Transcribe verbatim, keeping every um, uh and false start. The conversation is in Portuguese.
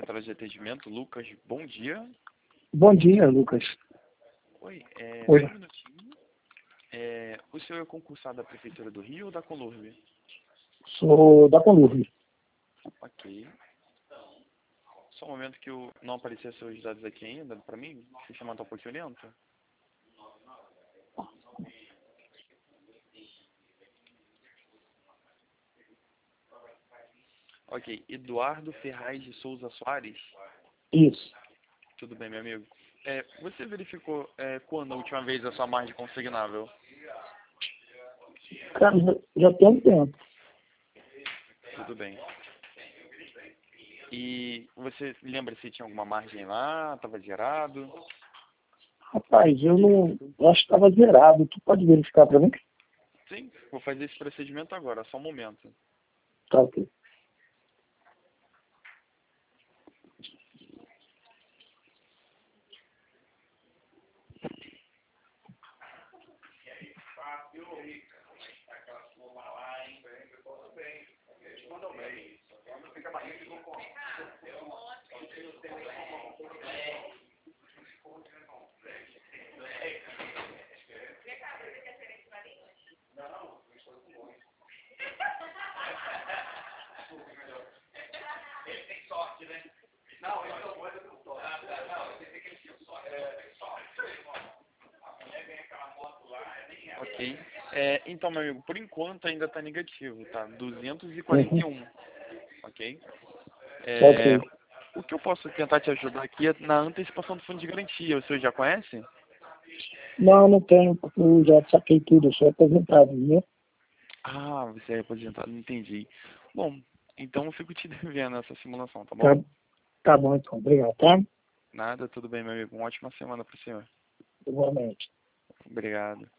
central de atendimento, Lucas, bom dia. Bom dia, Lucas. Oi, é, Oi. só um minutinho. É, o senhor é concursado da Prefeitura do Rio ou da Conlurb? Sou da Conlurb. Ok. Só um momento que eu não apareceu seus dados aqui ainda, pra mim, o sistema tá um pouquinho lento. Ok, Eduardo Ferraz de Souza Soares? Isso. Tudo bem, meu amigo. É, você verificou é, quando a última vez a sua margem consignável? Cara, já, já tem um tempo. Tudo bem. E você lembra se tinha alguma margem lá? Estava zerado? Rapaz, eu não. Eu acho que estava zerado. Tu pode verificar para mim? Sim, vou fazer esse procedimento agora, só um momento. Tá, ok. Ok. É, então, meu amigo, por enquanto ainda está negativo, tá? duzentos e quarenta e Uhum. um, ok? Tá, É, ok. o que eu posso tentar te ajudar aqui é na antecipação do fundo de garantia. O senhor já conhece? Não, não tenho, porque eu já saquei tudo. Eu sou aposentado, viu? Ah, você é aposentado, entendi. Bom, então eu fico te devendo essa simulação, tá Tá, bom? tá bom, então. Obrigado, tá? Nada, tudo bem, meu amigo. Uma ótima semana para o senhor. Igualmente. Obrigado.